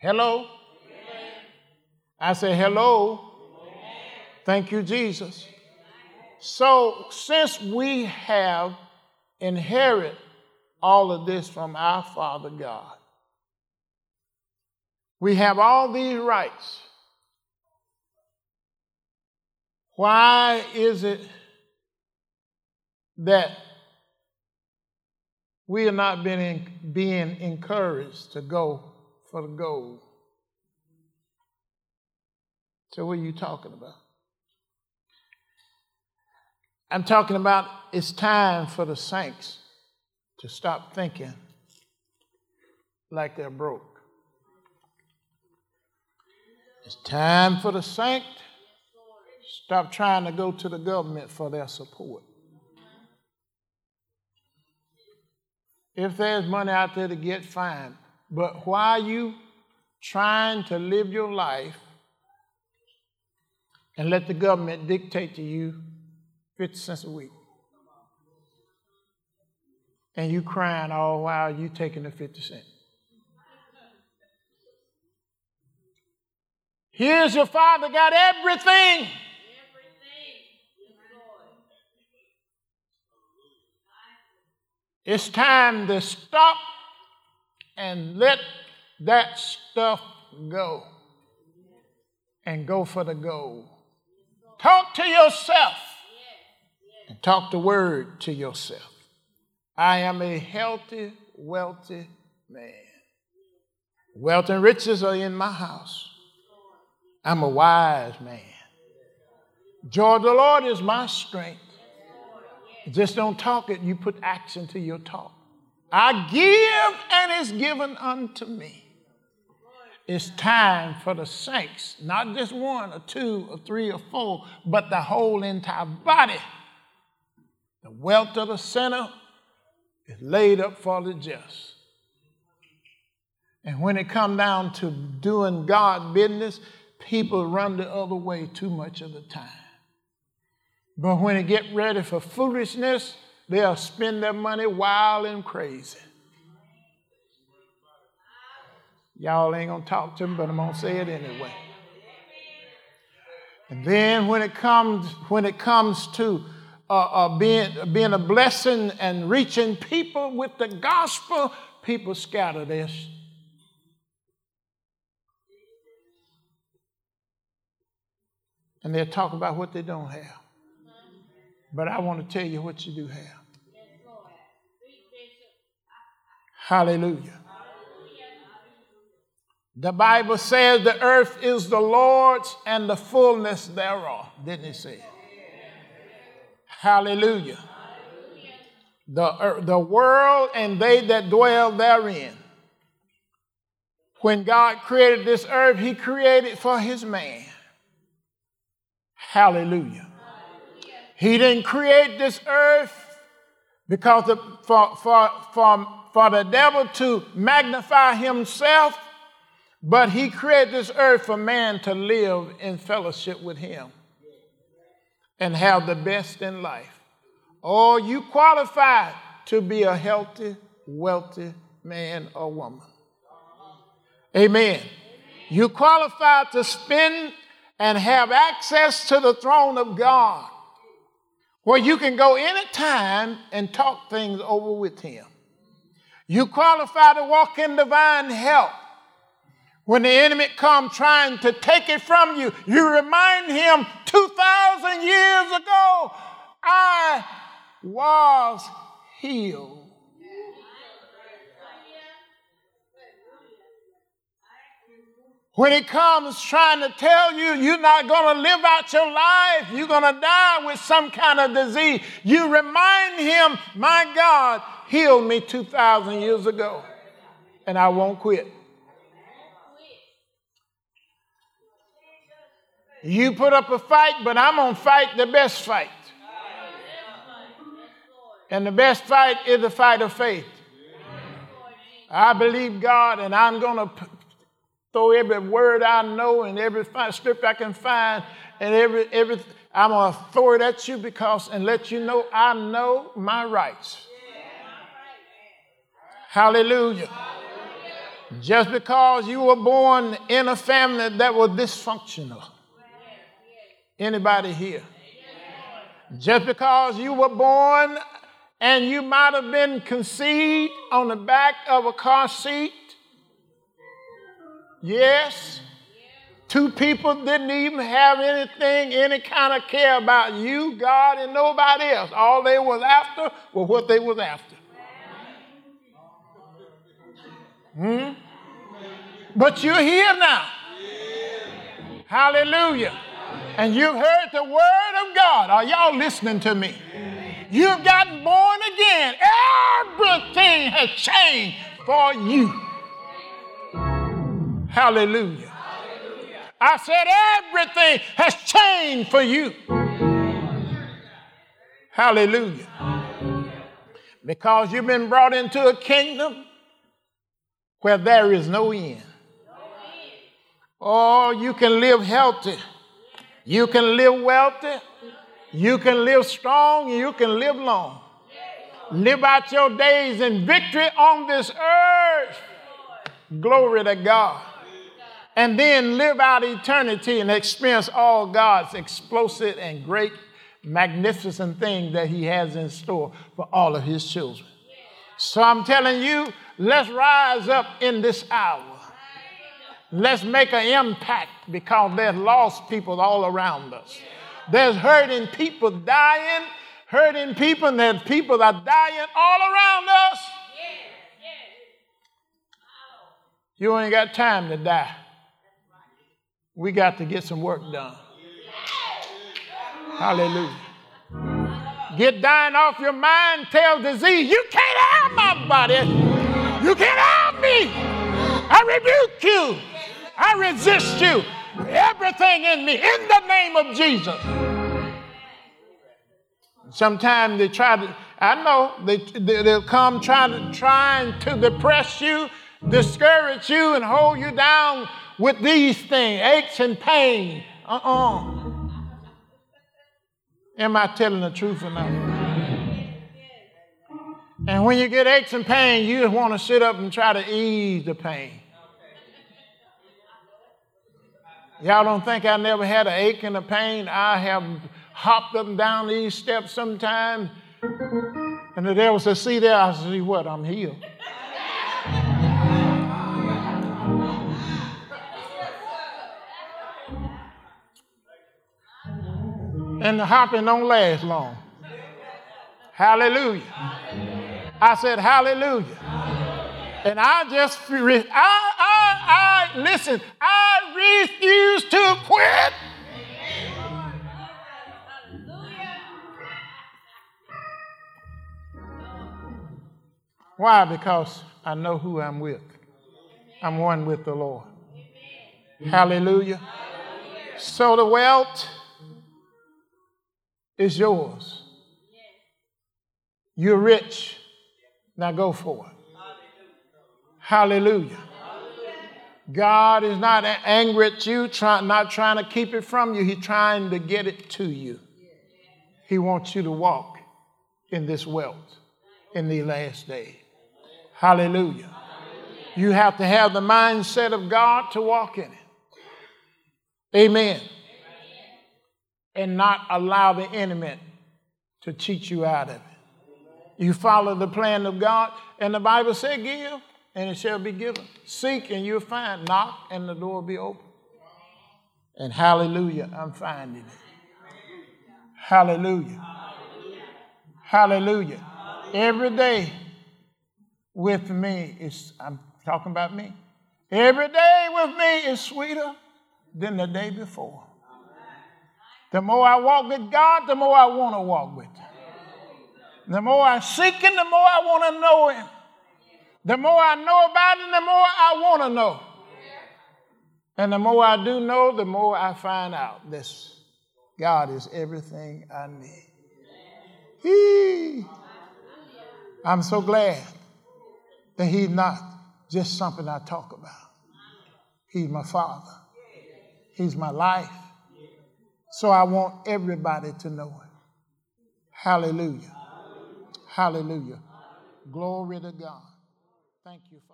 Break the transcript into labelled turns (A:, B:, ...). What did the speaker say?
A: Hello? Amen. I say hello. Amen. Thank you, Jesus. So since we have inherited all of this from our Father God, we have all these rights. Why is it that we are not being encouraged to go for the gold? So what are you talking about? I'm talking about it's time for the saints to stop thinking like they're broke. It's time for the saints stop trying to go to the government for their support. If there's money out there to get, fine. But why are you trying to live your life and let the government dictate to you 50 cents a week? And you crying all while you taking the 50 cents. Here's your Father got everything. It's time to stop and let that stuff go and go for the gold. Talk to yourself and talk the word to yourself. I am a healthy, wealthy man. Wealth and riches are in my house. I'm a wise man. Joy of the Lord is my strength. Just don't talk it, you put action to your talk. I give and it's given unto me. It's time for the saints, not just one or two or three or four, but the whole entire body. The wealth of the sinner is laid up for the just. And when it comes down to doing God business, people run the other way too much of the time. But when they get ready for foolishness, they'll spend their money wild and crazy. Y'all ain't gonna talk to me, but I'm gonna say it anyway. And then when it comes to being a blessing and reaching people with the gospel, people scatter this. And they'll talk about what they don't have. But I want to tell you what you do have. Hallelujah. The Bible says the earth is the Lord's and the fullness thereof. Didn't it say it? Hallelujah. The world and they that dwell therein. When God created this earth, he created for his man. Hallelujah. He didn't create this earth because for the devil to magnify himself, but he created this earth for man to live in fellowship with him and have the best in life. Oh, you qualify to be a healthy, wealthy man or woman. Amen. You qualify to spend and have access to the throne of God, where you can go anytime and talk things over with him. You qualify to walk in divine health. When the enemy comes trying to take it from you, you remind him 2,000 years ago, I was healed. When he comes trying to tell you you're not going to live out your life, you're going to die with some kind of disease, you remind him, my God healed me 2,000 years ago, and I won't quit. You put up a fight, but I'm going to fight the best fight. And the best fight is the fight of faith. I believe God, and I'm going to throw every word I know and every script I can find, and every I'm going to throw it at you and let you know I know my rights. Hallelujah. Just because you were born in a family that was dysfunctional. Anybody here? Just because you were born and you might have been conceived on the back of a car seat. Yes. Two people didn't even have anything, any kind of care about you, God, and nobody else. All they was after was what they was after. But you're here now. Hallelujah. And you've heard the word of God. Are y'all listening to me? You've gotten born again. Everything has changed for you. Hallelujah. I said everything has changed for you. Hallelujah. Because you've been brought into a kingdom where there is no end. Oh, you can live healthy. You can live wealthy. You can live strong. You can live long. Live out your days in victory on this earth. Glory to God. And then live out eternity and experience all God's explosive and great, magnificent things that he has in store for all of his children. So I'm telling you, let's rise up in this hour. Let's make an impact because there's lost people all around us. There's hurting people dying, hurting people, and there's people that are dying all around us. You ain't got time to die. We got to get some work done. Hallelujah. Get dying off your mind, tell disease, you can't have my body. You can't have me. I rebuke you. I resist you. Everything in me, in the name of Jesus. Sometimes they try to, I know, they'll come trying to depress you, discourage you, and hold you down with these things, aches and pain. Am I telling the truth or not? And when you get aches and pain, you just want to sit up and try to ease the pain. Y'all don't think I never had an ache and a pain? I have hopped up and down these steps sometimes. And the devil said, see there? I said, see what? I'm healed. And the hopping don't last long. Hallelujah. I said, hallelujah. And I just, listen, I refuse to quit. Why? Because I know who I'm with. I'm one with the Lord. Hallelujah. So the wealth is yours. You're rich. Now go for it. Hallelujah. God is not angry at you, not trying to keep it from you. He's trying to get it to you. He wants you to walk in this wealth in the last day. Hallelujah. You have to have the mindset of God to walk in it. Amen. And not allow the enemy to cheat you out of it. You follow the plan of God, and the Bible said, give, and it shall be given. Seek, and you'll find. Knock, and the door will be open. And hallelujah, I'm finding it. Hallelujah. Hallelujah. Every day with me is, I'm talking about me. Every day with me is sweeter than the day before. The more I walk with God, the more I want to walk with Him. The more I seek Him, the more I want to know Him. The more I know about Him, the more I want to know. And the more I do know, the more I find out this God is everything I need. I'm so glad that He's not just something I talk about. He's my Father. He's my life. So I want everybody to know Him. Hallelujah. Hallelujah. Glory to God. Thank you, Father.